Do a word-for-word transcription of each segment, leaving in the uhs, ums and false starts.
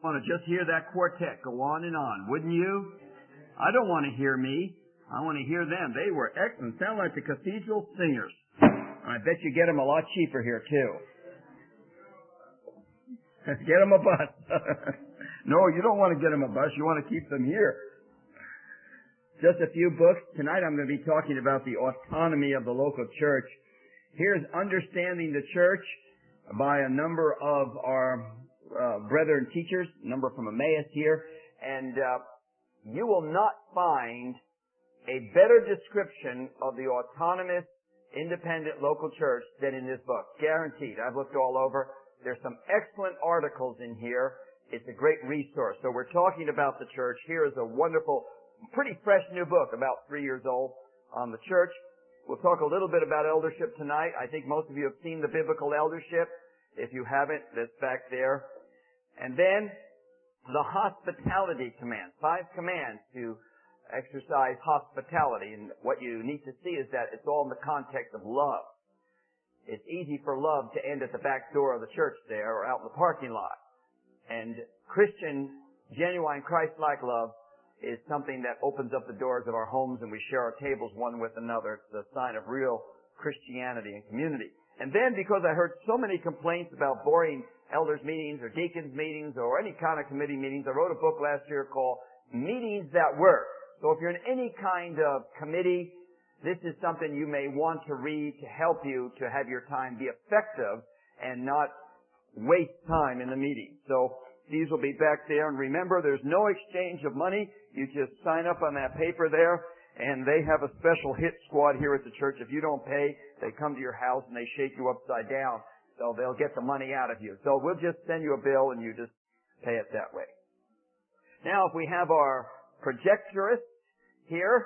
want to just hear that quartet go on and on, wouldn't you? I don't want to hear me. I want to hear them. They were excellent. Sound like the cathedral singers. I bet you get them a lot cheaper here, too. Get them a bus. No, you don't want to get them a bus. You want to keep them here. Just a few books. Tonight I'm going to be talking about the autonomy of the local church. Here's Understanding the Church by a number of our uh, brethren teachers, a number from Emmaus here. And uh, you will not find a better description of the autonomous, independent local church than in this book. Guaranteed. I've looked all over. There's some excellent articles in here. It's a great resource. So we're talking about the church. Here is a wonderful, pretty fresh new book, about three years old, on the church. We'll talk a little bit about eldership tonight. I think most of you have seen the biblical eldership. If you haven't, that's back there. And then the hospitality command. Five commands to exercise hospitality. And what you need to see is that it's all in the context of love. It's easy for love to end at the back door of the church there or out in the parking lot. And Christian, genuine Christ-like love is something that opens up the doors of our homes and we share our tables one with another. It's a sign of real Christianity and community. And then because I heard so many complaints about boring elders meetings or deacons meetings or any kind of committee meetings, I wrote a book last year called Meetings That Work. So if you're in any kind of committee, this is something you may want to read to help you to have your time be effective and not waste time in the meeting. So these will be back there. And remember, there's no exchange of money. You just sign up on that paper there, and they have a special hit squad here at the church. If you don't pay, they come to your house and they shake you upside down. So they'll get the money out of you. So we'll just send you a bill and you just pay it that way. Now, if we have our projectorist here,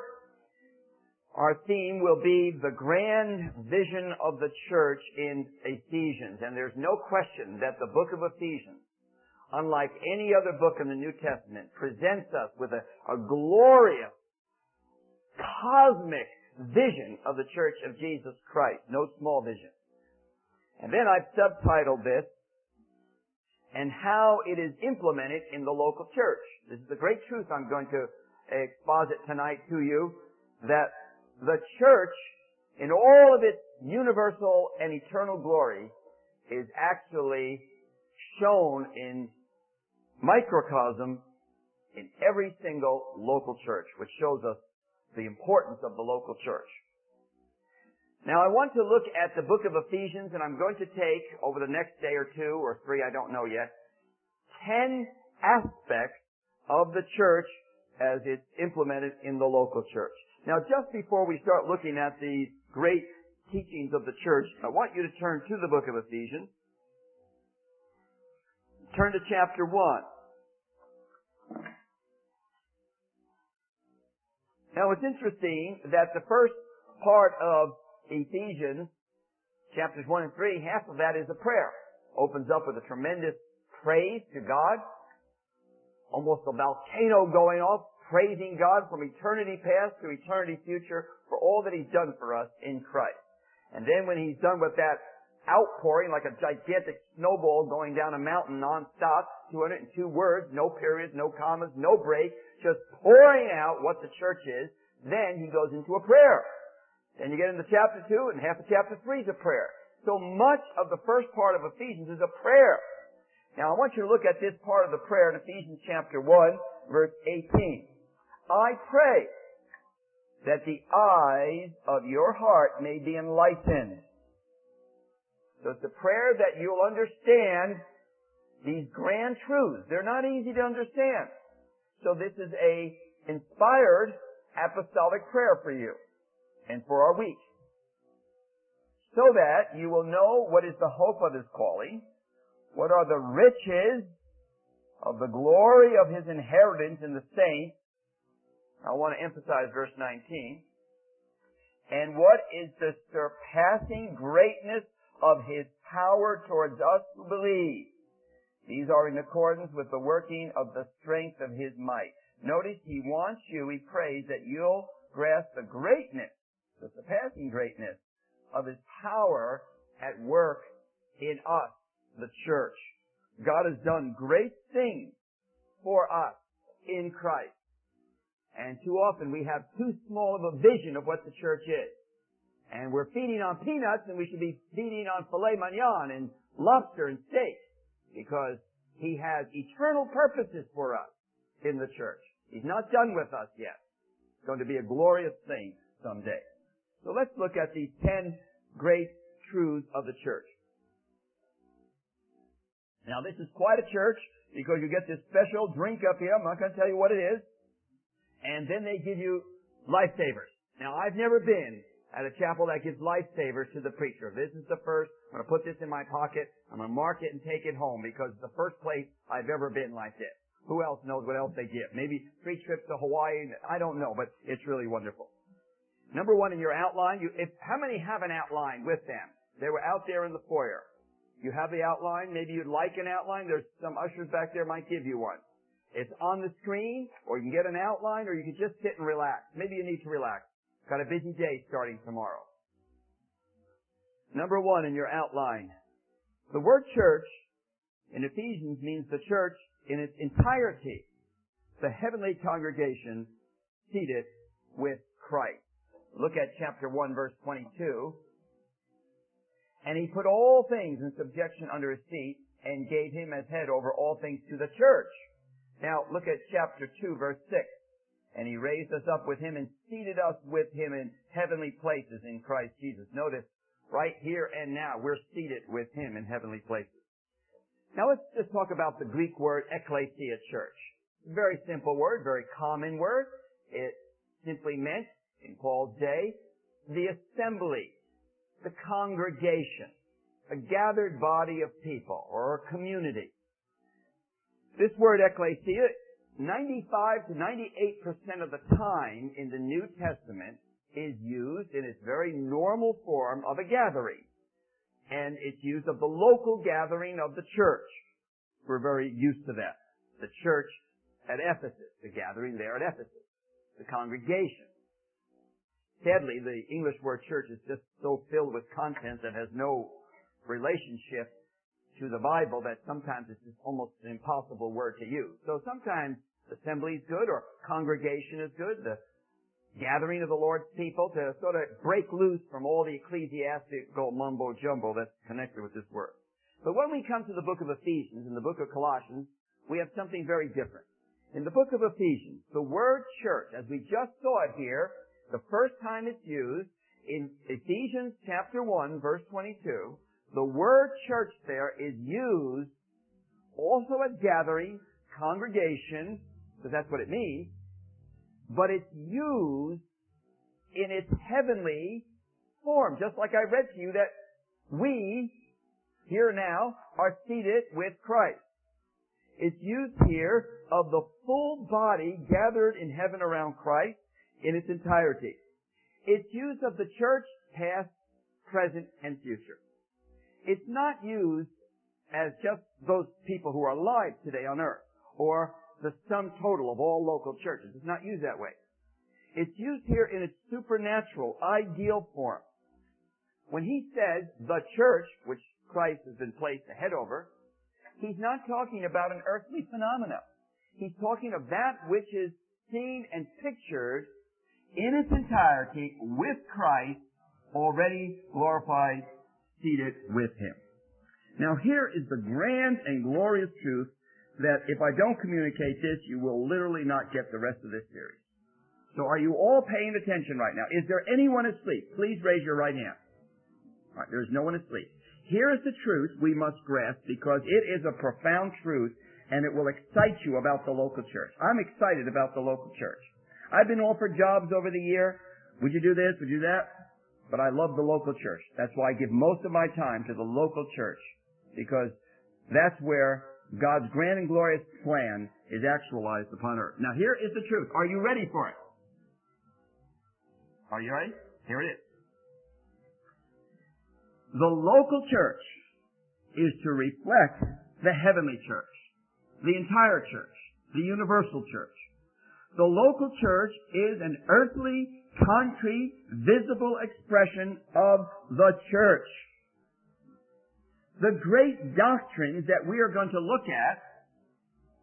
our theme will be the grand vision of the church in Ephesians. And there's no question that the book of Ephesians, unlike any other book in the New Testament, presents us with a, a glorious, cosmic vision of the church of Jesus Christ. No small vision. And then I've subtitled this, and how it is implemented in the local church. This is the great truth I'm going to exposit tonight to you, that the church, in all of its universal and eternal glory, is actually shown in microcosm in every single local church, which shows us the importance of the local church. Now, I want to look at the book of Ephesians, and I'm going to take, over the next day or two, or three, I don't know yet, ten aspects of the church as it's implemented in the local church. Now, just before we start looking at these great teachings of the church, I want you to turn to the book of Ephesians. Turn to chapter one. Now, it's interesting that the first part of Ephesians, chapters one and three, half of that is a prayer. Opens up with a tremendous praise to God. Almost a volcano going off, praising God from eternity past to eternity future for all that He's done for us in Christ. And then when He's done with that outpouring, like a gigantic snowball going down a mountain non-stop, two hundred two words, no periods, no commas, no break, just pouring out what the church is, then He goes into a prayer. Then you get into chapter two, and half of chapter three is a prayer. So much of the first part of Ephesians is a prayer. Now I want you to look at this part of the prayer in Ephesians chapter one, verse eighteen. I pray that the eyes of your heart may be enlightened. So it's a prayer that you'll understand these grand truths. They're not easy to understand. So this is a inspired apostolic prayer for you and for our week. So that you will know what is the hope of His calling, what are the riches of the glory of His inheritance in the saints. I want to emphasize verse nineteen. And what is the surpassing greatness of His power towards us who believe? These are in accordance with the working of the strength of His might. Notice He wants you, He prays, that you'll grasp the greatness, the surpassing greatness of His power at work in us, the church. God has done great things for us in Christ. And too often we have too small of a vision of what the church is. And we're feeding on peanuts, and we should be feeding on filet mignon and lobster and steak, because He has eternal purposes for us in the church. He's not done with us yet. It's going to be a glorious thing someday. So let's look at these ten great truths of the church. Now this is quite a church, because you get this special drink up here. I'm not going to tell you what it is. And then they give you lifesavers. Now I've never been at a chapel that gives lifesavers to the preacher. This is the first. I'm going to put this in my pocket. I'm going to mark it and take it home, because it's the first place I've ever been like this. Who else knows what else they give? Maybe three trips to Hawaii. I don't know, but it's really wonderful. Number one in your outline, you, if, how many have an outline with them? They were out there in the foyer. You have the outline. Maybe you'd like an outline. There's some ushers back there might give you one. It's on the screen, or you can get an outline, or you can just sit and relax. Maybe you need to relax. Got a busy day starting tomorrow. Number one in your outline. The word church in Ephesians means the church in its entirety. The heavenly congregation seated with Christ. Look at chapter one, verse twenty-two. And He put all things in subjection under His feet, and gave Him as head over all things to the church. Now look at chapter two, verse six. And He raised us up with Him and seated us with Him in heavenly places in Christ Jesus. Notice, right here and now, we're seated with Him in heavenly places. Now let's just talk about the Greek word ekklesia, church. Very simple word, very common word. It simply meant, in Paul's day, the assembly, the congregation, a gathered body of people, or a community. This word ekklesia, ninety-five to ninety-eight percent of the time in the New Testament is used in its very normal form of a gathering. And it's used of the local gathering of the church. We're very used to that. The church at Ephesus, the gathering there at Ephesus, the congregation. Sadly, the English word church is just so filled with content that has no relationship to the Bible that sometimes it's just almost an impossible word to use. So sometimes assembly is good, or congregation is good, the gathering of the Lord's people, to sort of break loose from all the ecclesiastical mumbo-jumbo that's connected with this word. But when we come to the book of Ephesians and the book of Colossians, we have something very different. In the book of Ephesians, the word church, as we just saw it here, the first time it's used, in Ephesians chapter one, verse twenty-two, the word church there is used also as gathering, congregation, because that's what it means, but it's used in its heavenly form. Just like I read to you that we, here now, are seated with Christ. It's used here of the full body gathered in heaven around Christ in its entirety. It's used of the church past, present, and future. It's not used as just those people who are alive today on earth, or the sum total of all local churches. It's not used that way. It's used here in its supernatural, ideal form. When He says the church, which Christ has been placed the head over, He's not talking about an earthly phenomena. He's talking of that which is seen and pictured in its entirety with Christ, already glorified, seated with Him. Now here is the grand and glorious truth that if I don't communicate this, you will literally not get the rest of this series. So are you all paying attention right now? Is there anyone asleep? Please raise your right hand. All right, there's no one asleep. Here is the truth we must grasp, because it is a profound truth, and it will excite you about the local church. I'm excited about the local church. I've been offered jobs over the year. Would you do this? Would you do that? But I love the local church. That's why I give most of my time to the local church, because that's where God's grand and glorious plan is actualized upon earth. Now here is the truth. Are you ready for it? Are you ready? Here it is. The local church is to reflect the heavenly church, the entire church, the universal church. The local church is an earthly, concrete, visible expression of the church. The great doctrines that we are going to look at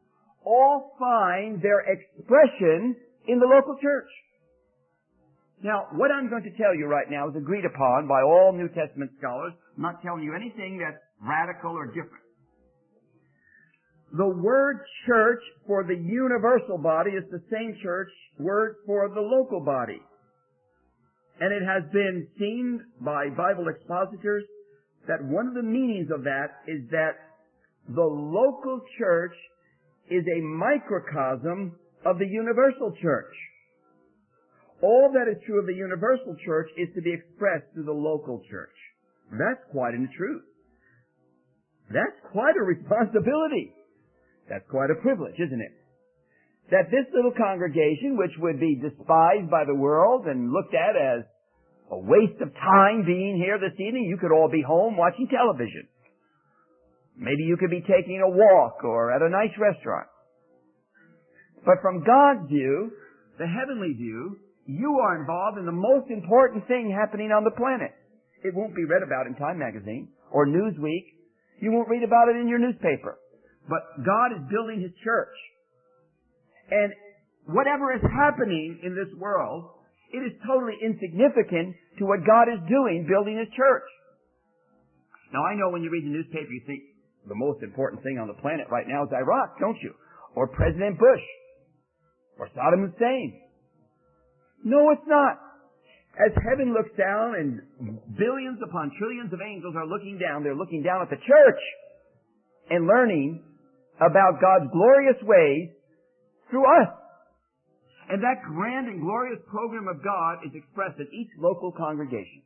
all find their expression in the local church. Now, what I'm going to tell you right now is agreed upon by all New Testament scholars. I'm not telling you anything that's radical or different. The word church for the universal body is the same church word for the local body. And it has been seen by Bible expositors that one of the meanings of that is that the local church is a microcosm of the universal church. All that is true of the universal church is to be expressed through the local church. That's quite a truth. That's quite a responsibility. That's quite a privilege, isn't it? That this little congregation, which would be despised by the world and looked at as a waste of time being here this evening, you could all be home watching television. Maybe you could be taking a walk or at a nice restaurant. But from God's view, the heavenly view, you are involved in the most important thing happening on the planet. It won't be read about in Time magazine or Newsweek. You won't read about it in your newspaper. But God is building His church. And whatever is happening in this world, it is totally insignificant to what God is doing building His church. Now, I know when you read the newspaper, you think the most important thing on the planet right now is Iraq, don't you? Or President Bush. Or Saddam Hussein. No, it's not. As heaven looks down and billions upon trillions of angels are looking down, they're looking down at the church and learning about God's glorious ways through us. And that grand and glorious program of God is expressed in each local congregation.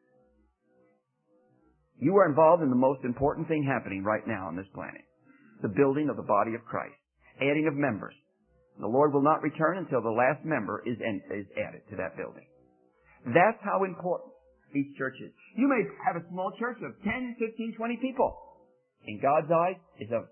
You are involved in the most important thing happening right now on this planet. The building of the body of Christ. Adding of members. The Lord will not return until the last member is, en- is added to that building. That's how important each church is. You may have a small church of ten, fifteen, twenty people. In God's eyes, it's of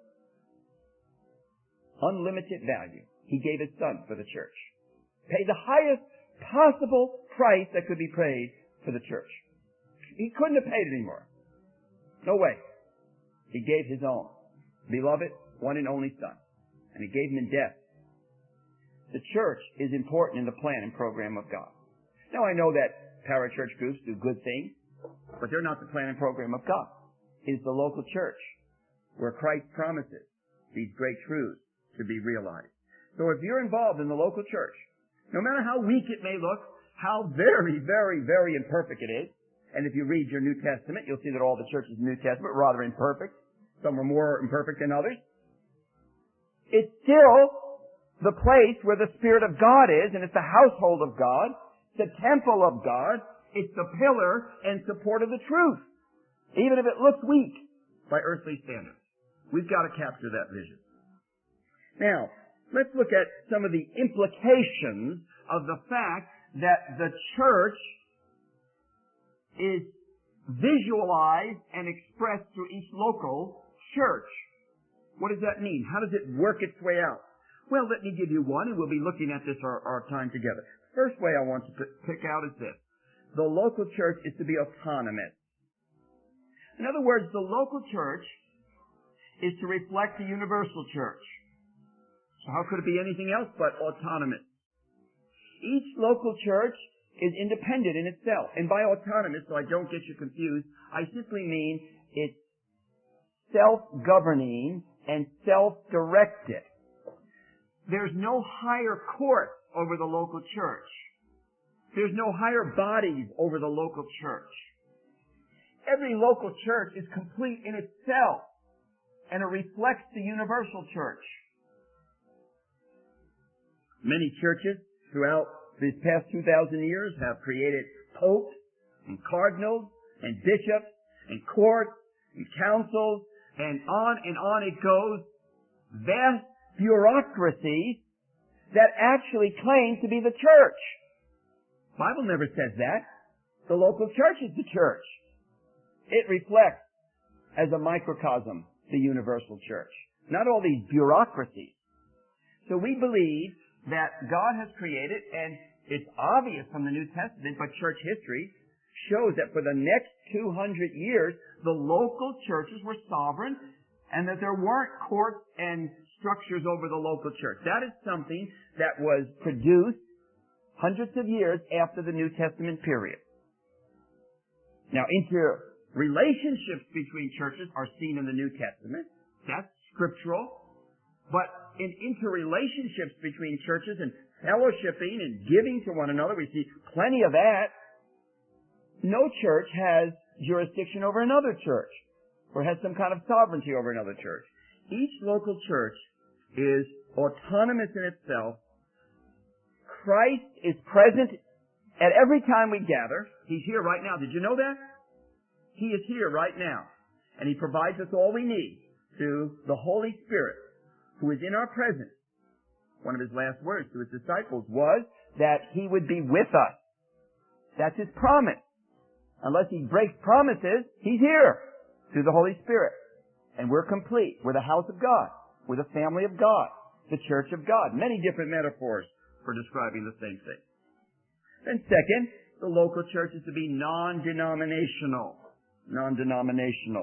unlimited value. He gave His Son for the church. Paid the highest possible price that could be paid for the church. He couldn't have paid any more. No way. He gave His own beloved, one and only Son. And He gave Him in death. The church is important in the plan and program of God. Now, I know that parachurch groups do good things, but they're not the plan and program of God. It is the local church where Christ promises these great truths to be realized. So if you're involved in the local church, no matter how weak it may look, how very, very, very imperfect it is, and if you read your New Testament, you'll see that all the churches in the New Testament are rather imperfect. Some are more imperfect than others. It's still the place where the Spirit of God is, and it's the household of God, the temple of God. It's the pillar and support of the truth, even if it looks weak by earthly standards. We've got to capture that vision. Now, let's look at some of the implications of the fact that the church is visualized and expressed through each local church. What does that mean? How does it work its way out? Well, let me give you one, and we'll be looking at this our, our time together. First way I want to pick out is this. The local church is to be autonomous. In other words, the local church is to reflect the universal church. So how could it be anything else but autonomous? Each local church is independent in itself. And by autonomous, so I don't get you confused, I simply mean it's self-governing and self-directed. There's no higher court over the local church. There's no higher bodies over the local church. Every local church is complete in itself, and it reflects the universal church. Many churches throughout these past two thousand years have created popes and cardinals and bishops and courts and councils, and on and on it goes. Vast bureaucracies that actually claim to be the church. The Bible never says that. The local church is the church. It reflects, as a microcosm, the universal church. Not all these bureaucracies. So we believe that God has created, and it's obvious from the New Testament, but church history shows that for the next two hundred years, the local churches were sovereign, and that there weren't courts and structures over the local church. That is something that was produced hundreds of years after the New Testament period. Now, interrelationships between churches are seen in the New Testament. That's scriptural. But in interrelationships between churches and fellowshipping and giving to one another, we see plenty of that. No church has jurisdiction over another church or has some kind of sovereignty over another church. Each local church is autonomous in itself. Christ is present at every time we gather. He's here right now. Did you know that? He is here right now. And He provides us all we need through the Holy Spirit, who is in our presence. One of His last words to His disciples was that He would be with us. That's His promise. Unless He breaks promises, He's here through the Holy Spirit. And we're complete. We're the house of God. We're the family of God. The church of God. Many different metaphors for describing the same thing. Then second, the local church is to be non-denominational. Non-denominational.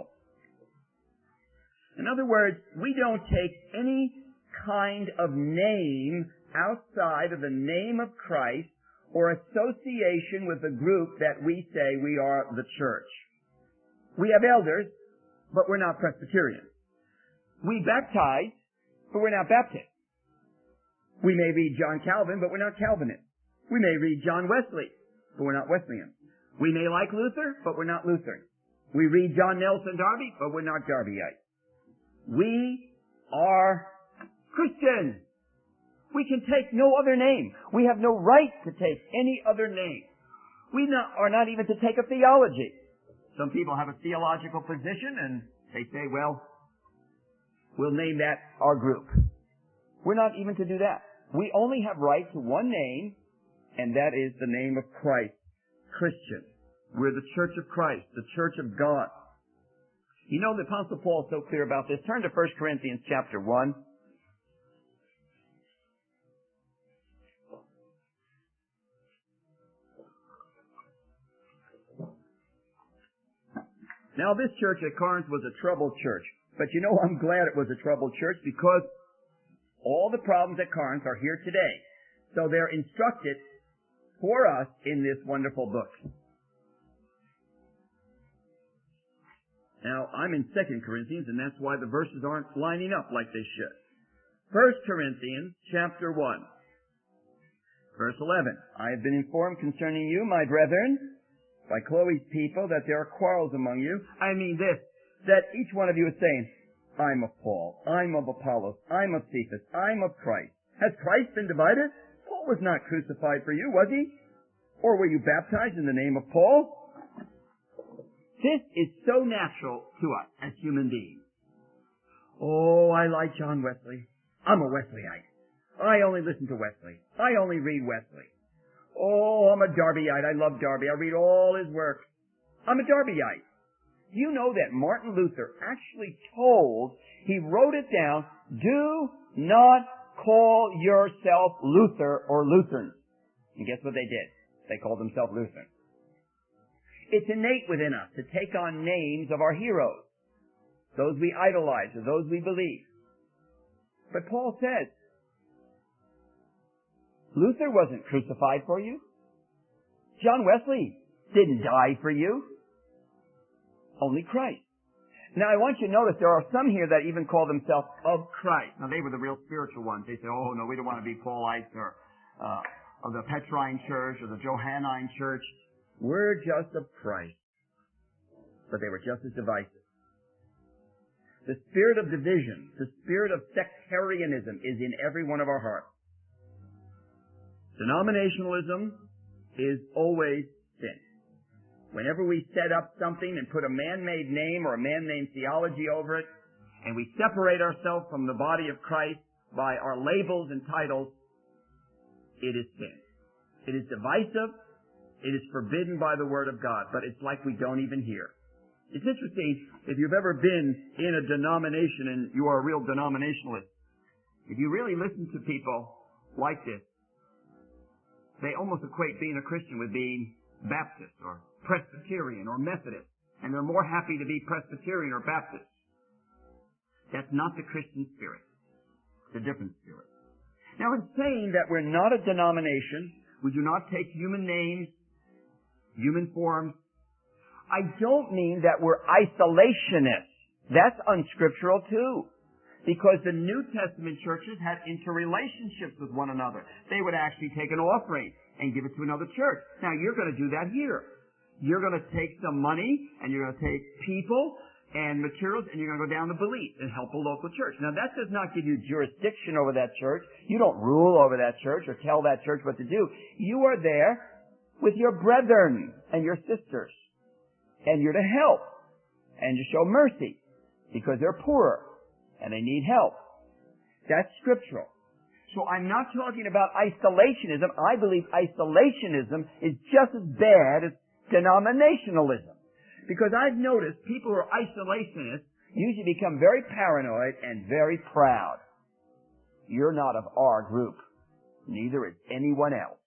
In other words, we don't take any kind of name outside of the name of Christ or association with the group that we say we are the church. We have elders, but we're not Presbyterians. We baptize, but we're not Baptists. We may read John Calvin, but we're not Calvinists. We may read John Wesley, but we're not Wesleyans. We may like Luther, but we're not Lutheran. We read John Nelson Darby, but we're not Darbyites. We are Christians. We can take no other name. We have no right to take any other name. We not, are not even to take a theology. Some people have a theological position and they say, well, we'll name that our group. We're not even to do that. We only have right to one name, and that is the name of Christ. Christian. We're the Church of Christ, the Church of God. You know, the Apostle Paul is so clear about this. Turn to First Corinthians chapter one. Now, this church at Corinth was a troubled church. But you know, I'm glad it was a troubled church because all the problems at Corinth are here today. So they're instructed for us in this wonderful book. Now, I'm in Second Corinthians, and that's why the verses aren't lining up like they should. First Corinthians chapter one, verse eleven. I have been informed concerning you, my brethren, by Chloe's people, that there are quarrels among you. I mean this, that each one of you is saying, I'm of Paul, I'm of Apollos, I'm of Cephas, I'm of Christ. Has Christ been divided? Paul was not crucified for you, was he? Or were you baptized in the name of Paul? This is so natural to us as human beings. Oh, I like John Wesley. I'm a Wesleyite. I only listen to Wesley. I only read Wesley. Oh, I'm a Darbyite. I love Darby. I read all his work. I'm a Darbyite. Do you know that Martin Luther actually told, he wrote it down, do not call yourself Luther or Lutherans. And guess what they did? They called themselves Lutherans. It's innate within us to take on names of our heroes, those we idolize or those we believe. But Paul says, Luther wasn't crucified for you. John Wesley didn't die for you. Only Christ. Now I want you to notice there are some here that even call themselves of Christ. Now they were the real spiritual ones. They say, oh no, we don't want to be Paulites or uh, of the Petrine Church or the Johannine Church. We're just of Christ. But they were just as divisive. The spirit of division, the spirit of sectarianism is in every one of our hearts. Denominationalism is always sin. Whenever we set up something and put a man-made name or a man-made theology over it, and we separate ourselves from the body of Christ by our labels and titles, it is sin. It is divisive. It is forbidden by the Word of God, but it's like we don't even hear. It's interesting, if you've ever been in a denomination and you are a real denominationalist, if you really listen to people like this, they almost equate being a Christian with being Baptist or Presbyterian or Methodist, and they're more happy to be Presbyterian or Baptist. That's not the Christian spirit. It's a different spirit. Now, in saying that we're not a denomination, we do not take human names, human forms, I don't mean that we're isolationists. That's unscriptural too. Because the New Testament churches had interrelationships with one another. They would actually take an offering and give it to another church. Now, you're going to do that here. You're going to take some money, and you're going to take people and materials, and you're going to go down to Belize and help a local church. Now, that does not give you jurisdiction over that church. You don't rule over that church or tell that church what to do. You are there with your brethren and your sisters, and you're to help and to show mercy because they're poorer and they need help. That's scriptural. So I'm not talking about isolationism. I believe isolationism is just as bad as denominationalism. Because I've noticed people who are isolationists usually become very paranoid and very proud. You're not of our group. Neither is anyone else.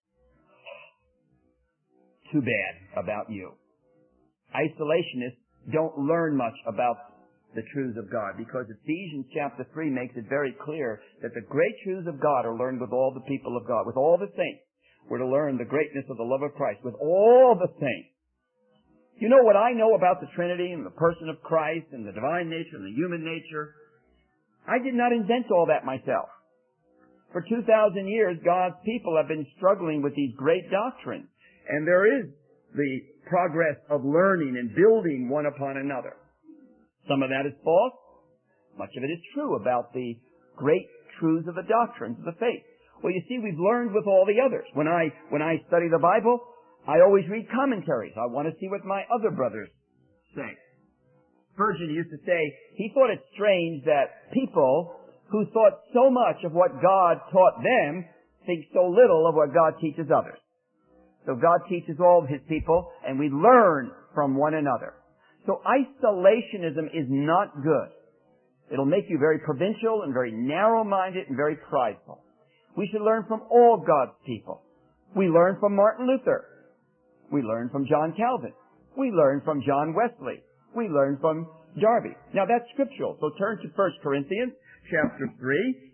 Too bad about you. Isolationists don't learn much about the truths of God, because Ephesians chapter three makes it very clear that the great truths of God are learned with all the people of God, with all the saints. We're to learn the greatness of the love of Christ with all the saints. You know what I know about the Trinity and the person of Christ and the divine nature and the human nature? I did not invent all that myself. For two thousand years, God's people have been struggling with these great doctrines. And there is the progress of learning and building one upon another. Some of that is false. Much of it is true about the great truths of the doctrines of the faith. Well, you see, we've learned with all the others. When I, when I study the Bible, I always read commentaries. I want to see what my other brothers say. Spurgeon used to say he thought it strange that people who thought so much of what God taught them think so little of what God teaches others. So God teaches all of His people, and we learn from one another. So isolationism is not good. It'll make you very provincial and very narrow-minded and very prideful. We should learn from all God's people. We learn from Martin Luther. We learn from John Calvin. We learn from John Wesley. We learn from Darby. Now that's scriptural. So turn to First Corinthians chapter three.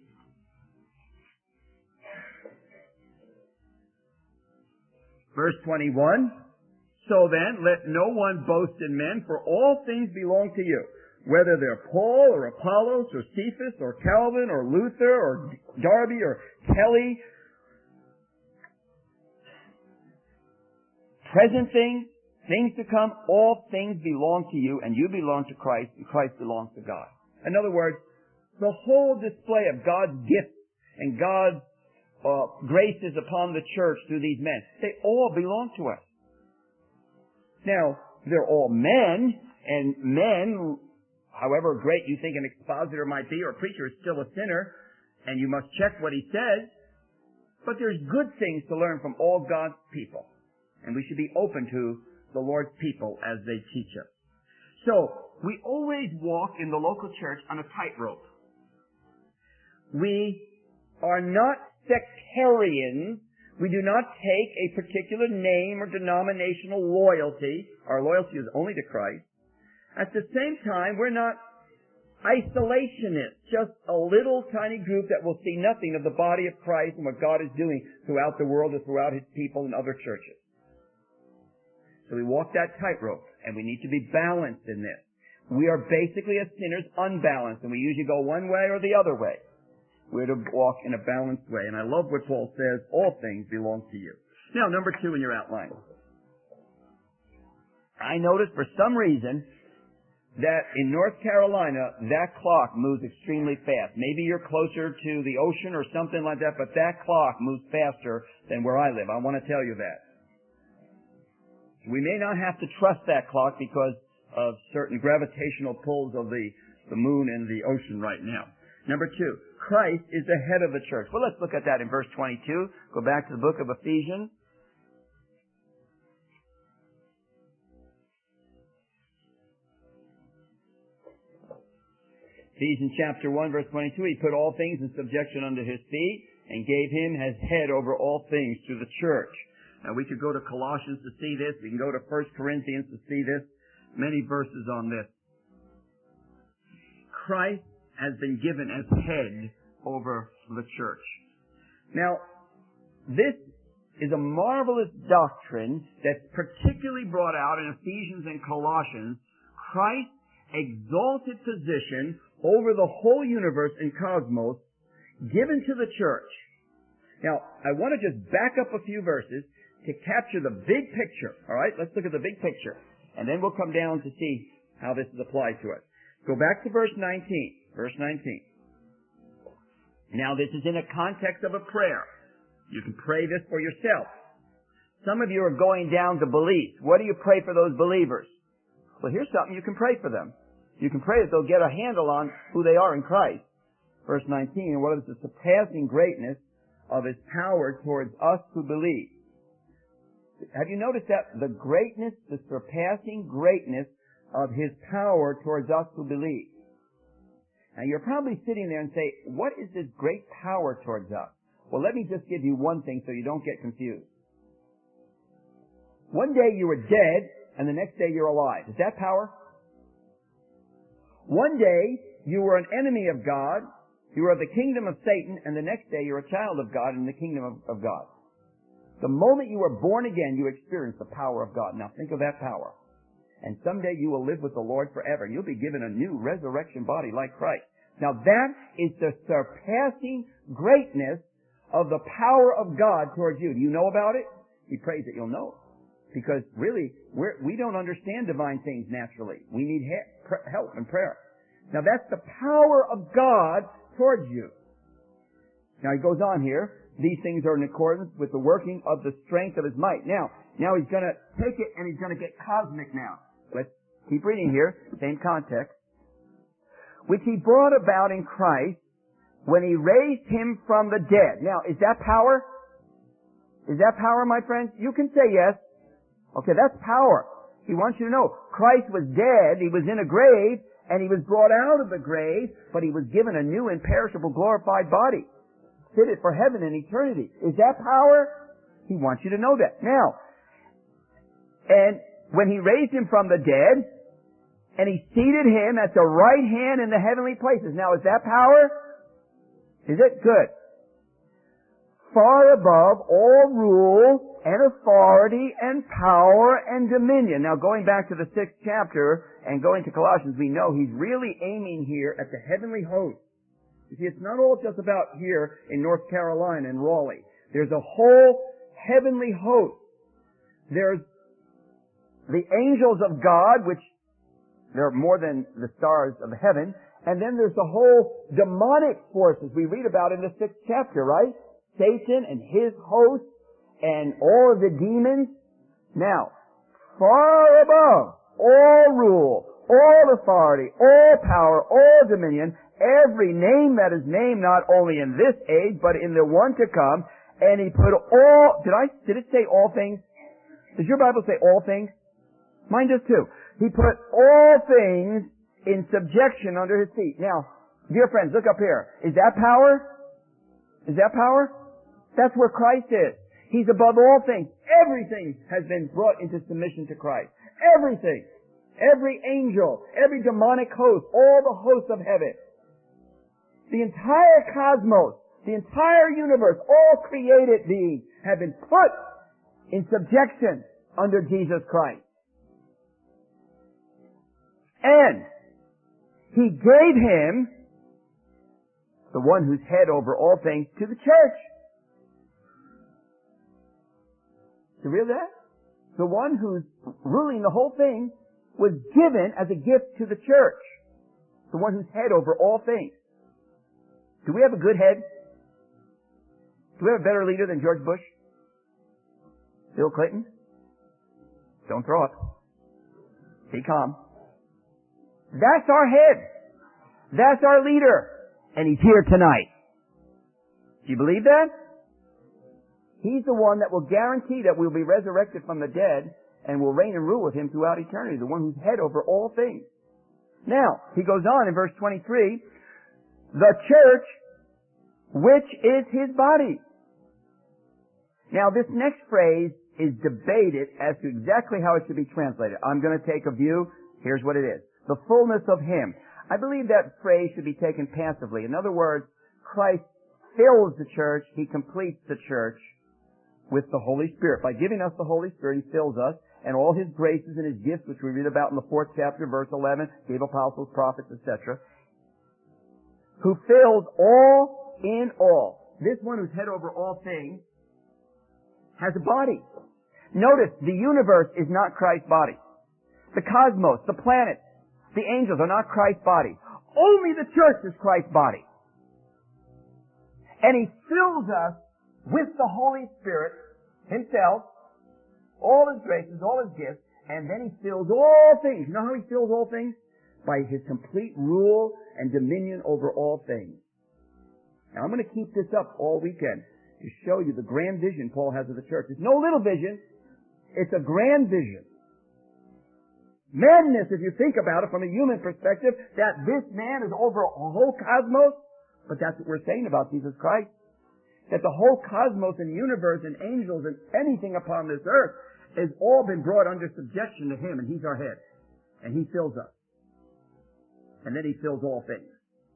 Verse twenty-one. So then, let no one boast in men, for all things belong to you. Whether they're Paul or Apollos or Cephas or Calvin or Luther or Darby or Kelly. Present things, things to come, all things belong to you, and you belong to Christ, and Christ belongs to God. In other words, the whole display of God's gifts and God's uh, graces upon the church through these men, they all belong to us. Now, they're all men, and men, however great you think an expositor might be, or a preacher is still a sinner, and you must check what he says. But there's good things to learn from all God's people, and we should be open to the Lord's people as they teach us. So, we always walk in the local church on a tightrope. We are not sectarians. We do not take a particular name or denominational loyalty. Our loyalty is only to Christ. At the same time, we're not isolationists, just a little tiny group that will see nothing of the body of Christ and what God is doing throughout the world and throughout His people and other churches. So we walk that tightrope, and we need to be balanced in this. We are basically as sinners unbalanced, and we usually go one way or the other way. We're to walk in a balanced way. And I love what Paul says, all things belong to you. Now, number two in your outline. I noticed for some reason that in North Carolina, that clock moves extremely fast. Maybe you're closer to the ocean or something like that, but that clock moves faster than where I live. I want to tell you that. We may not have to trust that clock because of certain gravitational pulls of the, the moon and the ocean right now. Number two, Christ is the head of the church. Well, let's look at that in verse twenty-two. Go back to the book of Ephesians. Ephesians chapter one, verse twenty-two, He put all things in subjection under His feet and gave Him as head over all things to the church. Now, we could go to Colossians to see this. We can go to First Corinthians to see this. Many verses on this. Christ has been given as head over the church. Now, this is a marvelous doctrine that's particularly brought out in Ephesians and Colossians. Christ's exalted position over the whole universe and cosmos given to the church. Now, I want to just back up a few verses to capture the big picture. All right, let's look at the big picture. And then we'll come down to see how this is applied to us. Go back to verse nineteen. Verse nineteen. Now, this is in a context of a prayer. You can pray this for yourself. Some of you are going down to belief. What do you pray for those believers? Well, here's something you can pray for them. You can pray that they'll get a handle on who they are in Christ. Verse nineteen, what is the surpassing greatness of His power towards us who believe? Have you noticed that? The greatness, the surpassing greatness of His power towards us who believe. Now you're probably sitting there and say, what is this great power towards us? Well, let me just give you one thing so you don't get confused. One day you were dead, and the next day you're alive. Is that power? One day you were an enemy of God, you were of the kingdom of Satan, and the next day you're a child of God in the kingdom of, of God. The moment you were born again, you experienced the power of God. Now think of that power. And someday you will live with the Lord forever. You'll be given a new resurrection body like Christ. Now that is the surpassing greatness of the power of God towards you. Do you know about it? He prays that you'll know. Because really, we're, we don't understand divine things naturally. We need he- help and prayer. Now that's the power of God towards you. Now he goes on here. These things are in accordance with the working of the strength of His might. Now, now he's going to take it and he's going to get cosmic now. Let's keep reading here. Same context. Which He brought about in Christ when He raised Him from the dead. Now, is that power? Is that power, my friends? You can say yes. Okay, that's power. He wants you to know Christ was dead. He was in a grave and He was brought out of the grave, but He was given a new imperishable glorified body. Fitted for heaven and eternity. Is that power? He wants you to know that. Now, and when He raised Him from the dead, and He seated Him at the right hand in the heavenly places. Now, is that power? Is it? Good. Far above all rule and authority and power and dominion. Now, going back to the sixth chapter and going to Colossians, we know He's really aiming here at the heavenly host. You see, it's not all just about here in North Carolina and Raleigh. There's a whole heavenly host. There's the angels of God, which they're more than the stars of heaven. And then there's the whole demonic forces we read about in the sixth chapter, right? Satan and his hosts and all of the demons. Now, far above all rule, all authority, all power, all dominion, every name that is named not only in this age, but in the one to come. And He put all, did I, did it say all things? Does your Bible say all things? Mine does too. He put all things in subjection under His feet. Now, dear friends, look up here. Is that power? Is that power? That's where Christ is. He's above all things. Everything has been brought into submission to Christ. Everything. Every angel, every demonic host, all the hosts of heaven. The entire cosmos, the entire universe, all created beings have been put in subjection under Jesus Christ. And He gave Him, the one who's head over all things, to the church. You read that? The one who's ruling the whole thing was given as a gift to the church. The one who's head over all things. Do we have a good head? Do we have a better leader than George Bush? Bill Clinton? Don't throw up. Be calm. That's our head. That's our leader. And He's here tonight. Do you believe that? He's the one that will guarantee that we'll be resurrected from the dead and will reign and rule with Him throughout eternity. The one who's head over all things. Now, he goes on in verse twenty-three, the church, which is His body. Now, this next phrase is debated as to exactly how it should be translated. I'm going to take a view. Here's what it is. The fullness of Him. I believe that phrase should be taken passively. In other words, Christ fills the church, He completes the church with the Holy Spirit. By giving us the Holy Spirit, He fills us, and all His graces and His gifts, which we read about in the fourth chapter, verse eleven, gave apostles, prophets, et cetera, who fills all in all. This one who's head over all things has a body. Notice, the universe is not Christ's body. The cosmos, the planets, the angels are not Christ's body. Only the church is Christ's body. And He fills us with the Holy Spirit Himself, all His graces, all His gifts, and then He fills all things. You know how He fills all things? By His complete rule and dominion over all things. Now I'm going to keep this up all weekend to show you the grand vision Paul has of the church. It's no little vision. It's a grand vision. Madness, if you think about it from a human perspective, that this man is over a whole cosmos, but that's what we're saying about Jesus Christ. That the whole cosmos and universe and angels and anything upon this earth has all been brought under subjection to Him, and He's our head. And He fills us. And then He fills all things.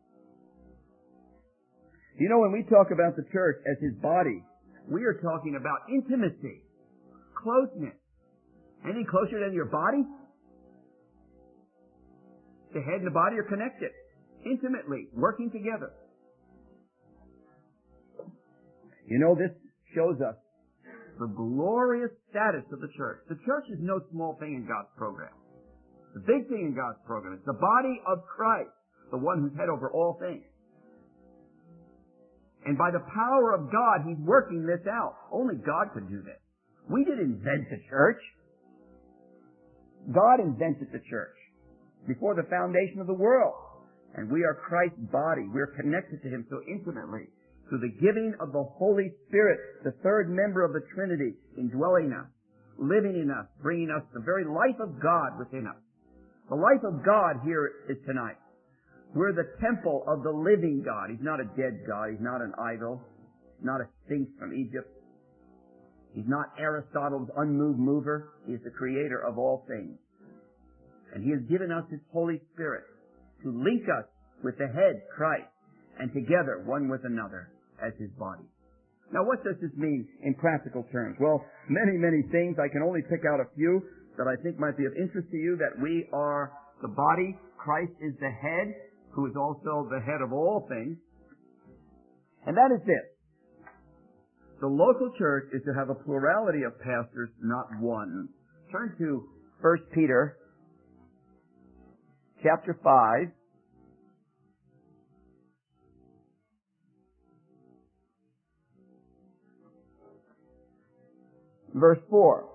You know, when we talk about the church as His body, we are talking about intimacy, closeness. Anything closer than your body? The head and the body are connected, intimately, working together. You know, this shows us the glorious status of the church. The church is no small thing in God's program. The big thing in God's program is the body of Christ, the one who's head over all things. And by the power of God, He's working this out. Only God could do this. We didn't invent the church. God invented the church before the foundation of the world. And we are Christ's body. We're connected to Him so intimately through the giving of the Holy Spirit, the third member of the Trinity, indwelling us, living in us, bringing us the very life of God within us. The life of God here is tonight. We're the temple of the living God. He's not a dead God. He's not an idol. He's not a sphinx from Egypt. He's not Aristotle's unmoved mover. He is the creator of all things. And He has given us His Holy Spirit to link us with the head, Christ, and together one with another as His body. Now what does this mean in practical terms? Well, many, many things. I can only pick out a few that I think might be of interest to you, that we are the body. Christ is the head, who is also the head of all things. And that is this. The local church is to have a plurality of pastors, not one. Turn to First Peter chapter five. Verse four.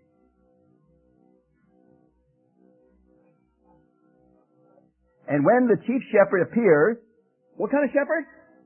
And when the chief shepherd appears, what kind of shepherd?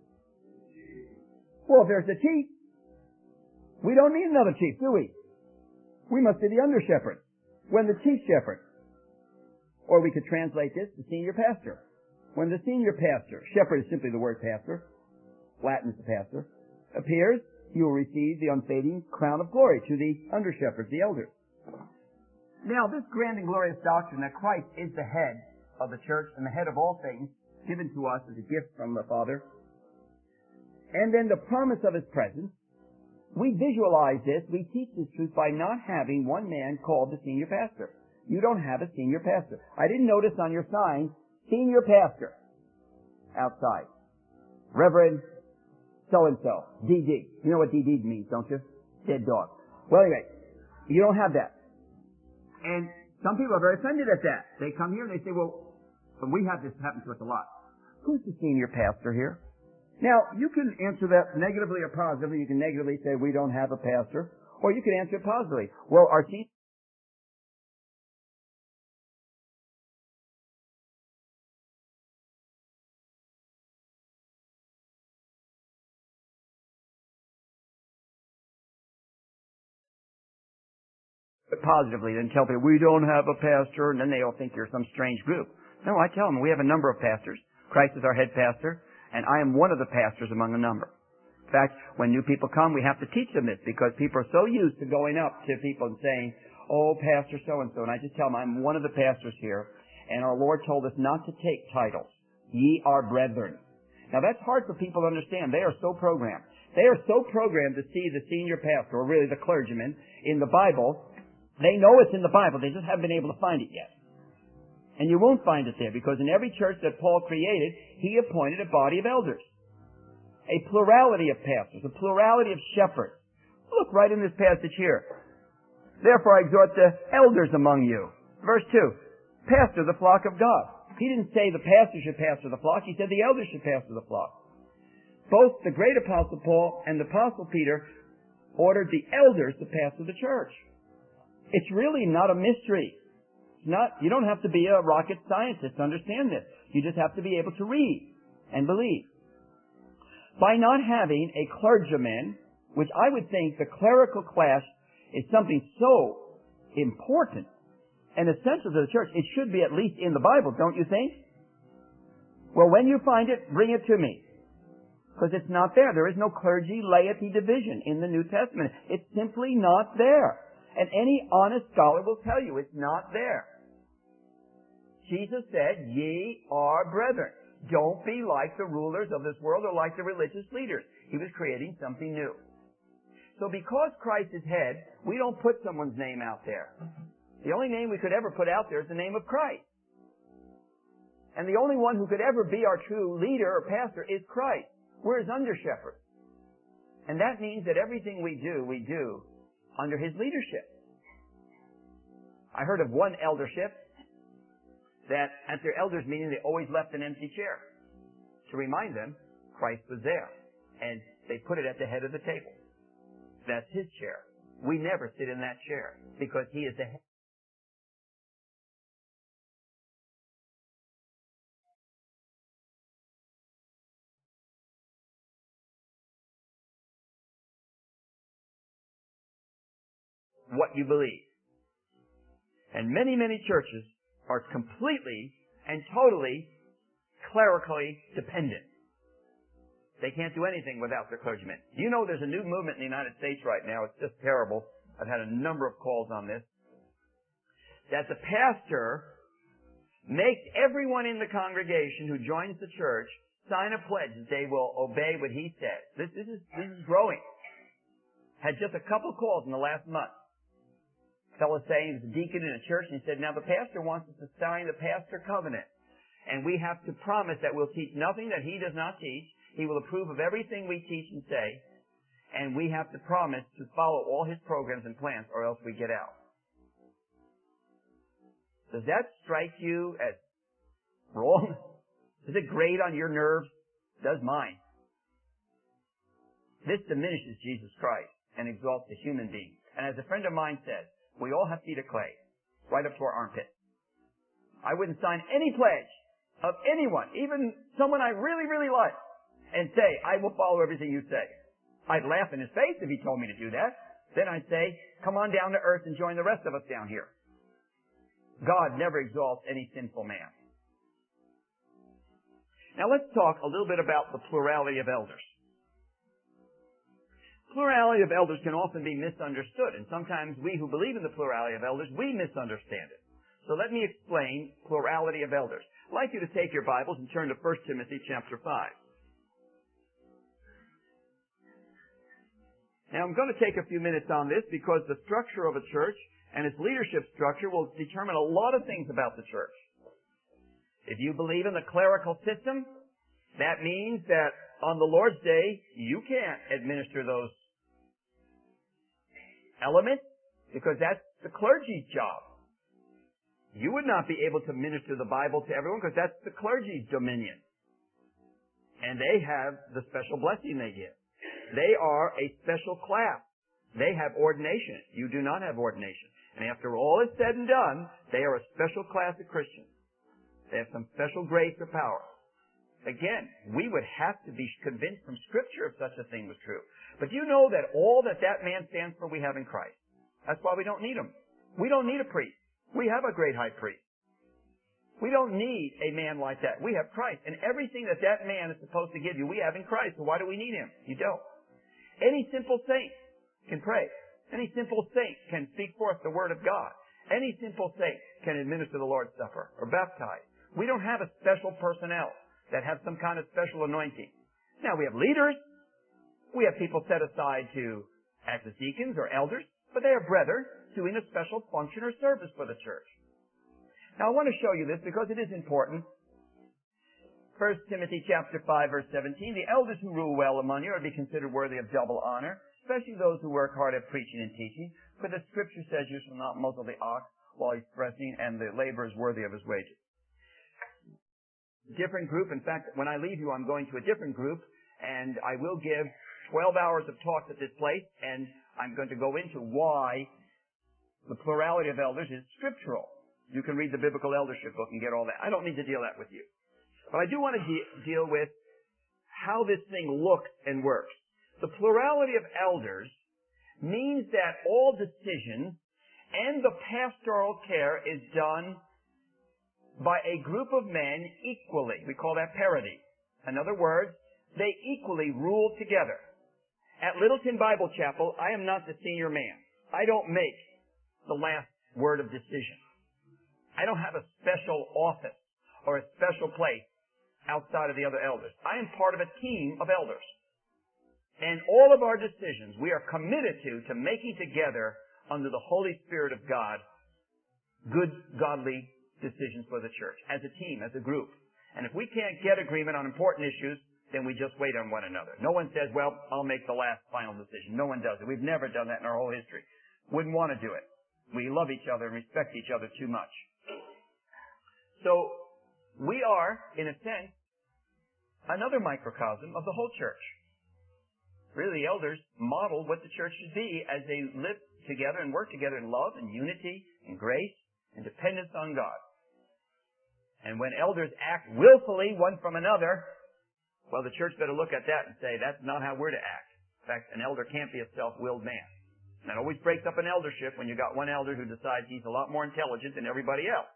Well, if there's a chief, we don't need another chief, do we? We must be the under shepherd. When the chief shepherd, or we could translate this, the senior pastor. When the senior pastor, shepherd is simply the word pastor, Latin is the pastor, appears, he will receive the unfading crown of glory to the under shepherds, the elders. Now, this grand and glorious doctrine that Christ is the head of the church and the head of all things, given to us as a gift from the Father, and then the promise of His presence, we visualize this, we teach this truth by not having one man called the senior pastor. You don't have a senior pastor. I didn't notice on your sign, senior pastor, outside. Reverend so-and-so, D D. You know what D D means, don't you? Dead dog. Well, anyway, you don't have that. And some people are very offended at that. They come here and they say, well, but we have this happen to us a lot. Who's the senior pastor here? Now, you can answer that negatively or positively. You can negatively say, we don't have a pastor. Or you can answer it positively. Well, our senior positively, then tell people, we don't have a pastor, and then they all think you're some strange group. No, I tell them, we have a number of pastors. Christ is our head pastor, and I am one of the pastors among a number. In fact, when new people come, we have to teach them this, because people are so used to going up to people and saying, oh, Pastor so-and-so, and I just tell them, I'm one of the pastors here, And our Lord told us not to take titles. Ye are brethren. Now that's hard for people to understand. They are so programmed. They are so programmed to see the senior pastor, or really the clergyman, in the Bible. They know it's in the Bible. They just haven't been able to find it yet. And you won't find it there, because in every church that Paul created, he appointed a body of elders. A plurality of pastors, a plurality of shepherds. Look right in this passage here. Therefore I exhort the elders among you. Verse two. Pastor the flock of God. He didn't say the pastor should pastor the flock. He said the elders should pastor the flock. Both the great apostle Paul and the apostle Peter ordered the elders to pastor the church. It's really not a mystery. It's not, you don't have to be a rocket scientist to understand this. You just have to be able to read and believe. By not having a clergyman, which I would think the clerical class is something so important and essential to the church, it should be at least in the Bible, don't you think? Well, when you find it, bring it to me. Because it's not there. There is no clergy-laity division in the New Testament. It's simply not there. And any honest scholar will tell you it's not there. Jesus said, ye are brethren. Don't be like the rulers of this world or like the religious leaders. He was creating something new. So because Christ is head, we don't put someone's name out there. The only name we could ever put out there is the name of Christ. And the only one who could ever be our true leader or pastor is Christ. We're his under-shepherds. And that means that everything we do, we do under his leadership. I heard of one eldership that at their elders meeting they always left an empty chair to remind them Christ was there. And they put it at the head of the table. That's his chair. We never sit in that chair because he is the head. What you believe. And many, many churches are completely and totally clerically dependent. They can't do anything without their clergymen. You know there's a new movement in the United States right now. It's just terrible. I've had a number of calls on this. That the pastor makes everyone in the congregation who joins the church sign a pledge that they will obey what he says. This, this is, this is growing. Had just a couple calls in the last month. Fellow saying he was a deacon in a church, and he said, now the pastor wants us to sign the pastor covenant. And we have to promise that we'll teach nothing that he does not teach. He will approve of everything we teach and say. And we have to promise to follow all his programs and plans, or else we get out. Does that strike you as wrong? Does it grate on your nerves? It does mine. This diminishes Jesus Christ and exalts the human being. And as a friend of mine said, we all have feet of clay, right up to our armpit. I wouldn't sign any pledge of anyone, even someone I really, really like, and say, I will follow everything you say. I'd laugh in his face if he told me to do that. Then I'd say, come on down to earth and join the rest of us down here. God never exalts any sinful man. Now let's talk a little bit about the plurality of elders. Plurality of elders can often be misunderstood, and sometimes we who believe in the plurality of elders, we misunderstand it. So let me explain plurality of elders. I'd like you to take your Bibles and turn to First Timothy chapter five. Now I'm going to take a few minutes on this because the structure of a church and its leadership structure will determine a lot of things about the church. If you believe in the clerical system, that means that on the Lord's Day, you can't administer those elements because that's the clergy's job. You would not be able to minister the Bible to everyone because that's the clergy's dominion. And they have the special blessing they give. They are a special class. They have ordination. You do not have ordination. And after all is said and done, they are a special class of Christians. They have some special grace or power. Again, we would have to be convinced from Scripture if such a thing was true. But you know that all that that man stands for we have in Christ. That's why we don't need him. We don't need a priest. We have a great high priest. We don't need a man like that. We have Christ. And everything that that man is supposed to give you, we have in Christ. So why do we need him? You don't. Any simple saint can pray. Any simple saint can speak forth the Word of God. Any simple saint can administer the Lord's Supper or baptize. We don't have a special personnel that have some kind of special anointing. Now, we have leaders. We have people set aside to act as deacons or elders, but they are brethren doing a special function or service for the church. Now, I want to show you this because it is important. First Timothy chapter five, verse seventeen, the elders who rule well among you are to be considered worthy of double honor, especially those who work hard at preaching and teaching. For the scripture says, you shall not muzzle the ox while he's threshing, and the laborer is worthy of his wages. Different group. In fact, when I leave you, I'm going to a different group, and I will give twelve hours of talks at this place, and I'm going to go into why the plurality of elders is scriptural. You can read the biblical eldership book and get all that. I don't need to deal that with you. But I do want to de- deal with how this thing looks and works. The plurality of elders means that all decisions and the pastoral care is done by a group of men equally. We call that parity. In other words, they equally rule together. At Littleton Bible Chapel, I am not the senior man. I don't make the last word of decision. I don't have a special office or a special place outside of the other elders. I am part of a team of elders. And all of our decisions we are committed to, to making together under the Holy Spirit of God, good, godly decisions for the church, as a team, as a group. And if we can't get agreement on important issues, then we just wait on one another. No one says, well, I'll make the last final decision. No one does it. We've never done that in our whole history. Wouldn't want to do it. We love each other and respect each other too much. So, we are, in a sense, another microcosm of the whole church. Really, the elders model what the church should be as they live together and work together in love and unity and grace and dependence on God. And when elders act willfully one from another, well, the church better look at that and say, that's not how we're to act. In fact, an elder can't be a self-willed man. And that always breaks up an eldership when you got one elder who decides he's a lot more intelligent than everybody else.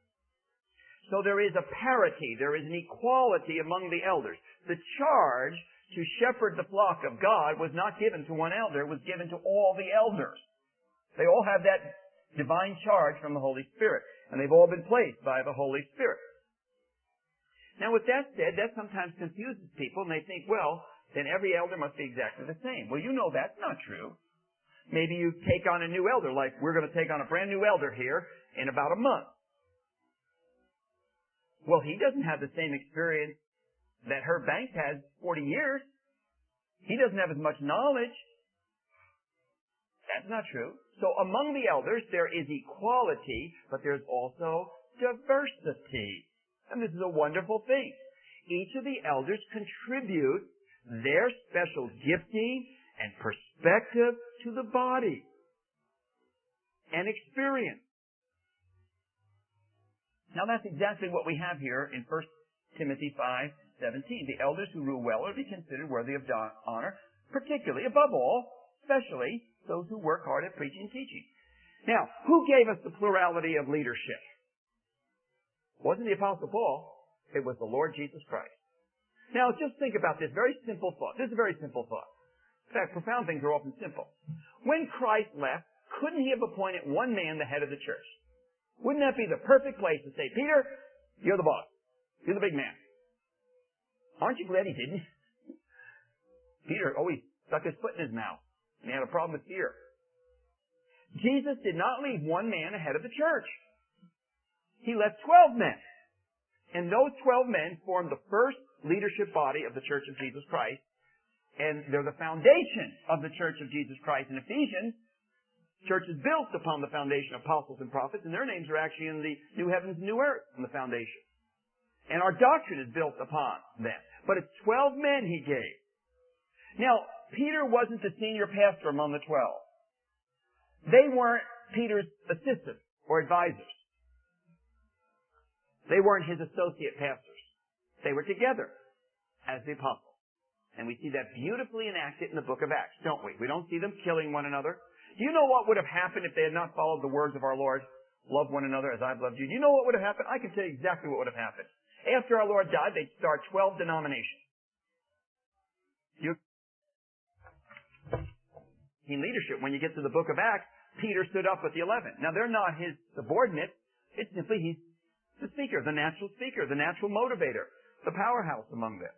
So there is a parity, there is an equality among the elders. The charge to shepherd the flock of God was not given to one elder, it was given to all the elders. They all have that divine charge from the Holy Spirit, and they've all been placed by the Holy Spirit. Now with that said, that sometimes confuses people, and they think, well, then every elder must be exactly the same. Well, you know that's not true. Maybe you take on a new elder, like we're going to take on a brand new elder here in about a month. Well, he doesn't have the same experience that Herb Banks has forty years. He doesn't have as much knowledge. That's not true. So among the elders, there is equality, but there's also diversity. And this is a wonderful thing. Each of the elders contribute their special gifting and perspective to the body and experience. Now that's exactly what we have here in First Timothy five seventeen. The elders who rule well are to be considered worthy of honor, particularly, above all, especially those who work hard at preaching and teaching. Now, who gave us the plurality of leadership? It wasn't the Apostle Paul. It was the Lord Jesus Christ. Now, just think about this very simple thought. This is a very simple thought. In fact, profound things are often simple. When Christ left, couldn't he have appointed one man the head of the church? Wouldn't that be the perfect place to say, Peter, you're the boss. You're the big man. Aren't you glad he didn't? Peter always stuck his foot in his mouth, and he had a problem with fear. Jesus did not leave one man ahead of the church. He left twelve men. And those twelve men formed the first leadership body of the Church of Jesus Christ. And they're the foundation of the Church of Jesus Christ. In Ephesians, church is built upon the foundation of apostles and prophets, and their names are actually in the new heavens and new earth on the foundation. And our doctrine is built upon them. But it's twelve men he gave. Now, Peter wasn't the senior pastor among the twelve. They weren't Peter's assistants or advisors. They weren't his associate pastors. They were together as the apostles. And we see that beautifully enacted in the book of Acts, don't we? We don't see them killing one another. Do you know what would have happened if they had not followed the words of our Lord? Love one another as I've loved you. Do you know what would have happened? I can tell you exactly what would have happened. After our Lord died, they'd start twelve denominations. You, in leadership, when you get to the book of Acts, Peter stood up with the eleven. Now, they're not his subordinates. It's simply he's the speaker, the natural speaker, the natural motivator, the powerhouse among them.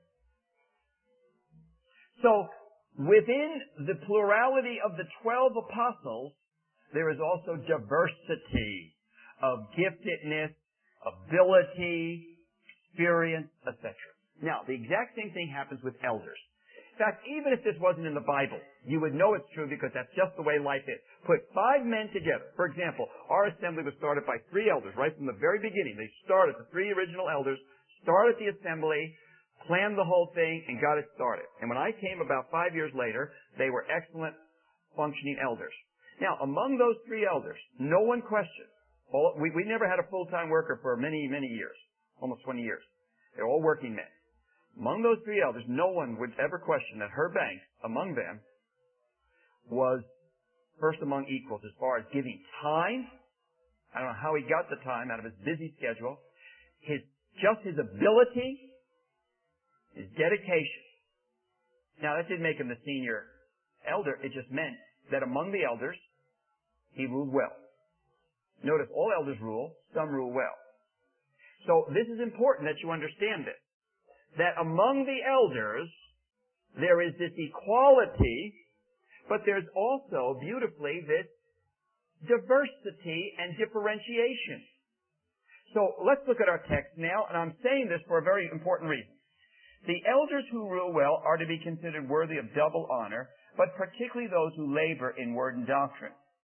So, within the plurality of the twelve apostles, there is also diversity of giftedness, ability, experience, et cetera. Now, the exact same thing happens with elders. In fact, even if this wasn't in the Bible, you would know it's true because that's just the way life is. Put five men together. For example, our assembly was started by three elders right from the very beginning. They started, the three original elders, started the assembly, planned the whole thing, and got it started. And when I came about five years later, they were excellent functioning elders. Now, among those three elders, no one questioned. All, we, we never had a full-time worker for many, many years, almost twenty years. They're all working men. Among those three elders, no one would ever question that Herb Banks, among them, was first among equals as far as giving time. I don't know how he got the time out of his busy schedule. His, just his ability, his dedication. Now, that didn't make him the senior elder. It just meant that among the elders, he ruled well. Notice, all elders rule, some rule well. So, this is important that you understand this. That among the elders, there is this equality, but there's also, beautifully, this diversity and differentiation. So, let's look at our text now, and I'm saying this for a very important reason. The elders who rule well are to be considered worthy of double honor, but particularly those who labor in word and doctrine.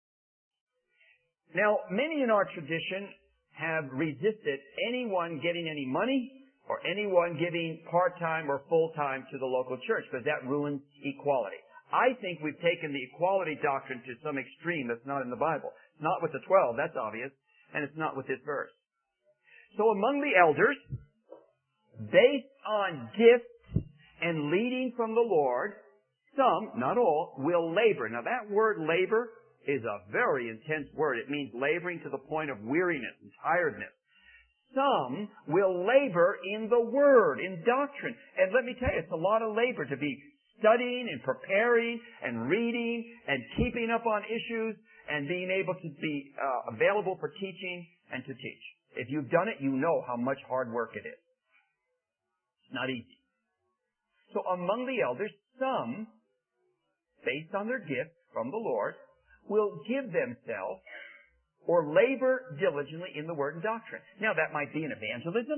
Now, many in our tradition have resisted anyone getting any money or anyone giving part-time or full-time to the local church, because that ruins equality. I think we've taken the equality doctrine to some extreme that's not in the Bible. It's not with the twelve, that's obvious, and it's not with this verse. So among the elders, based on gifts and leading from the Lord, some, not all, will labor. Now that word labor is a very intense word. It means laboring to the point of weariness and tiredness. Some will labor in the Word, in doctrine. And let me tell you, it's a lot of labor to be studying and preparing and reading and keeping up on issues and being able to be uh, available for teaching and to teach. If you've done it, you know how much hard work it is. It's not easy. So among the elders, some, based on their gifts from the Lord, will give themselves or labor diligently in the word and doctrine. Now, that might be in evangelism.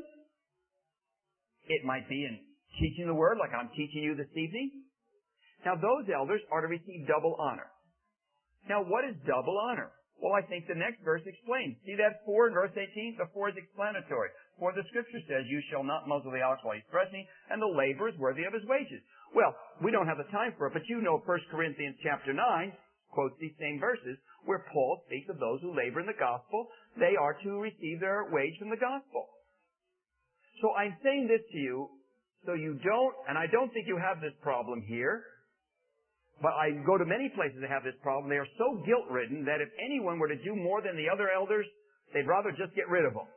It might be in teaching the word, like I'm teaching you this evening. Now, those elders are to receive double honor. Now, what is double honor? Well, I think the next verse explains. See that four in verse eighteen? The four is explanatory. For the scripture says, you shall not muzzle the ox while he's threshing, and the laborer is worthy of his wages. Well, we don't have the time for it, but you know First Corinthians chapter nine quotes these same verses where Paul speaks of those who labor in the gospel. They are to receive their wage from the gospel. So I'm saying this to you so you don't, and I don't think you have this problem here, but I go to many places that have this problem. They are so guilt-ridden that if anyone were to do more than the other elders, they'd rather just get rid of them.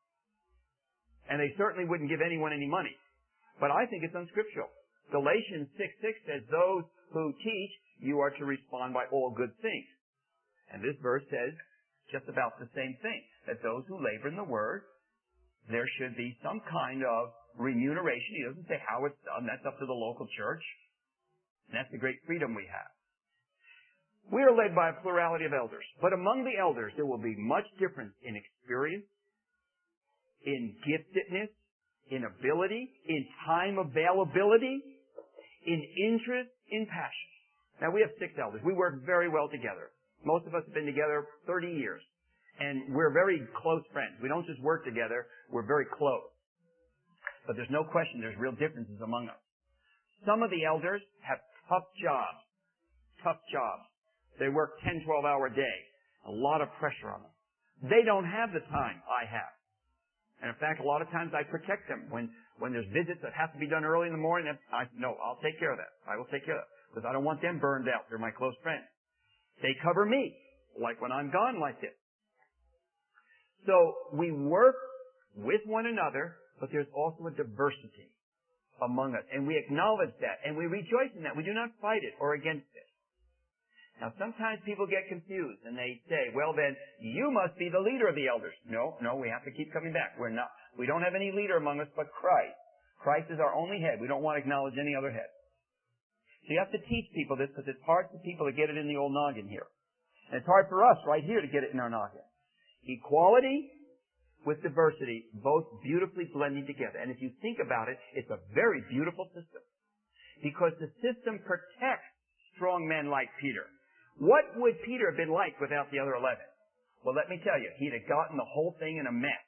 And they certainly wouldn't give anyone any money. But I think it's unscriptural. Galatians six six says, those who teach, you are to respond by all good things. And this verse says just about the same thing, that those who labor in the word, there should be some kind of remuneration. He doesn't say how it's done. That's up to the local church. And that's the great freedom we have. We are led by a plurality of elders. But among the elders, there will be much difference in experience, in giftedness, in ability, in time availability, in interest, in passion. Now, we have six elders. We work very well together. Most of us have been together thirty years. And we're very close friends. We don't just work together. We're very close. But there's no question there's real differences among us. Some of the elders have tough jobs. Tough jobs. They work ten, twelve hour a day. A lot of pressure on them. They don't have the time I have. And in fact, a lot of times I protect them. When, when there's visits that have to be done early in the morning, I, no, I'll take care of that. I will take care of that. Because I don't want them burned out. They're my close friends. They cover me, like when I'm gone like this. So we work with one another, but there's also a diversity among us. And we acknowledge that, and we rejoice in that. We do not fight it or against it. Now, sometimes people get confused and they say, well, then you must be the leader of the elders. No, no, we have to keep coming back. We're not, we don't have any leader among us but Christ. Christ is our only head. We don't want to acknowledge any other head. So you have to teach people this because it's hard for people to get it in the old noggin here. And it's hard for us right here to get it in our noggin. Equality with diversity, both beautifully blending together. And if you think about it, it's a very beautiful system. Because the system protects strong men like Peter. What would Peter have been like without the other eleven? Well, let me tell you, he'd have gotten the whole thing in a mess.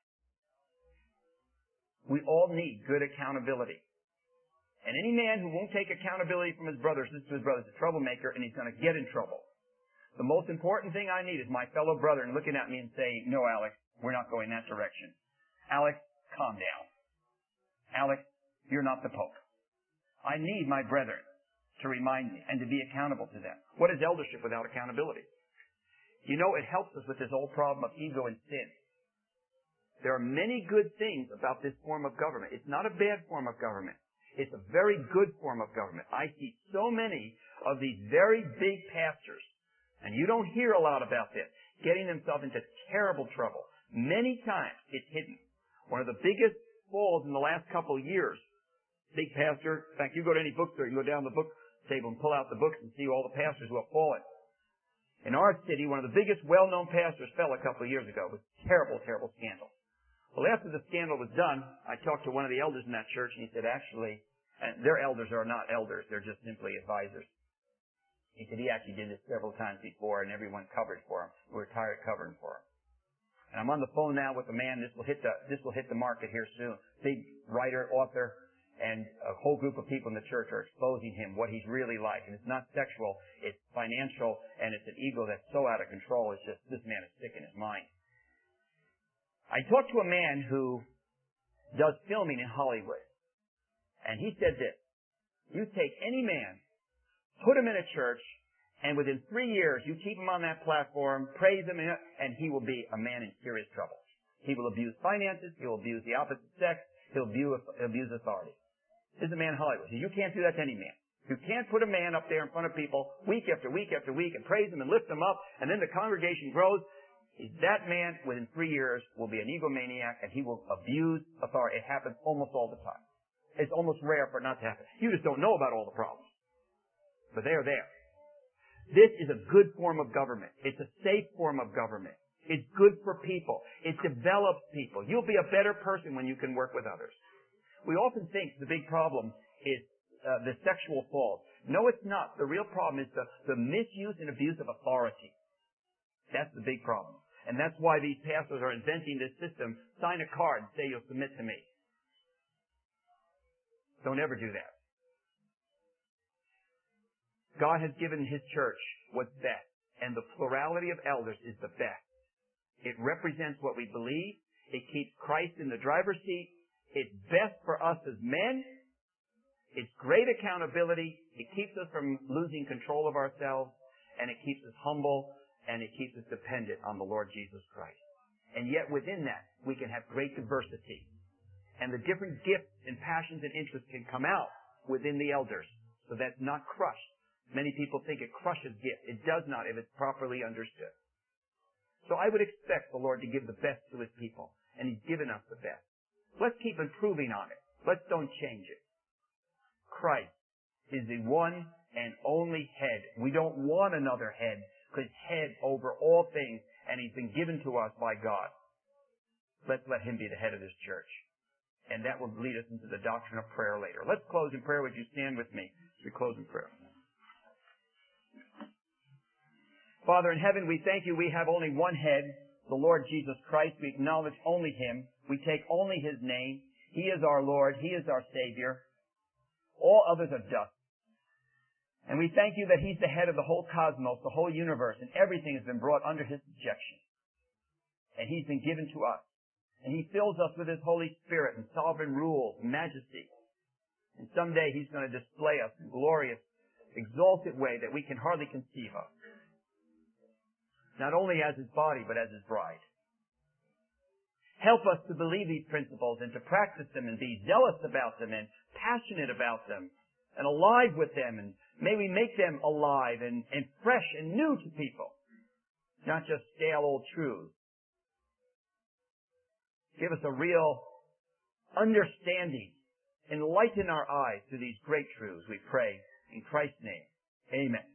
We all need good accountability. And any man who won't take accountability from his brothers, this to his brother, is a troublemaker, and he's going to get in trouble. The most important thing I need is my fellow brother looking at me and saying, no, Alex, we're not going that direction. Alex, calm down. Alex, you're not the Pope. I need my brethren to remind me and to be accountable to them. What is eldership without accountability? You know, it helps us with this old problem of ego and sin. There are many good things about this form of government. It's not a bad form of government. It's a very good form of government. I see so many of these very big pastors, and you don't hear a lot about this, getting themselves into terrible trouble. Many times it's hidden. One of the biggest falls in the last couple of years, big pastor, in fact, you go to any bookstore, you go down the book table and pull out the books and see all the pastors who have fallen. In our city, one of the biggest well-known pastors fell a couple of years ago. It was a terrible, terrible scandal. Well, after the scandal was done, I talked to one of the elders in that church, and he said, actually, and their elders are not elders. They're just simply advisors. He said he actually did this several times before, and everyone covered for him. We were tired of covering for him. And I'm on the phone now with a man. This will hit the this will hit the market here soon. Big writer, author. And a whole group of people in the church are exposing him, what he's really like. And it's not sexual, it's financial, and it's an ego that's so out of control, it's just, this man is sick in his mind. I talked to a man who does filming in Hollywood. And he said this, you take any man, put him in a church, and within three years, you keep him on that platform, praise him, and he will be a man in serious trouble. He will abuse finances, he will abuse the opposite sex, he'll abuse, abuse authority. This is a man in Hollywood. You can't do that to any man. You can't put a man up there in front of people week after week after week and praise him and lift him up, and then the congregation grows. That man, within three years, will be an egomaniac, and he will abuse authority. It happens almost all the time. It's almost rare for it not to happen. You just don't know about all the problems. But they are there. This is a good form of government. It's a safe form of government. It's good for people. It develops people. You'll be a better person when you can work with others. We often think the big problem is uh, the sexual fault. No, it's not. The real problem is the, the misuse and abuse of authority. That's the big problem. And that's why these pastors are inventing this system. Sign a card and say you'll submit to me. Don't ever do that. God has given His church what's best. And the plurality of elders is the best. It represents what we believe. It keeps Christ in the driver's seat. It's best for us as men. It's great accountability. It keeps us from losing control of ourselves. And it keeps us humble. And it keeps us dependent on the Lord Jesus Christ. And yet within that, we can have great diversity. And the different gifts and passions and interests can come out within the elders. So that's not crushed. Many people think it crushes gifts. It does not if it's properly understood. So I would expect the Lord to give the best to His people. And He's given us the best. Let's keep improving on it. Let's don't change it. Christ is the one and only head. We don't want another head, because head over all things, and He's been given to us by God. Let's let Him be the head of this church. And that will lead us into the doctrine of prayer later. Let's close in prayer. Would you stand with me as we close in prayer? Father in heaven, we thank You we have only one head, the Lord Jesus Christ. We acknowledge only Him. We take only His name. He is our Lord. He is our Savior. All others are dust. And we thank You that He's the head of the whole cosmos, the whole universe, and everything has been brought under His subjection. And He's been given to us. And He fills us with His Holy Spirit and sovereign rule and majesty. And someday He's going to display us in glorious, exalted way that we can hardly conceive of. Not only as His body, but as His bride. Help us to believe these principles and to practice them and be zealous about them and passionate about them and alive with them and May we make them alive and, and fresh and new to people, not just stale old truths. Give us a real understanding. Enlighten our eyes to these great truths, we pray. In Christ's name, amen.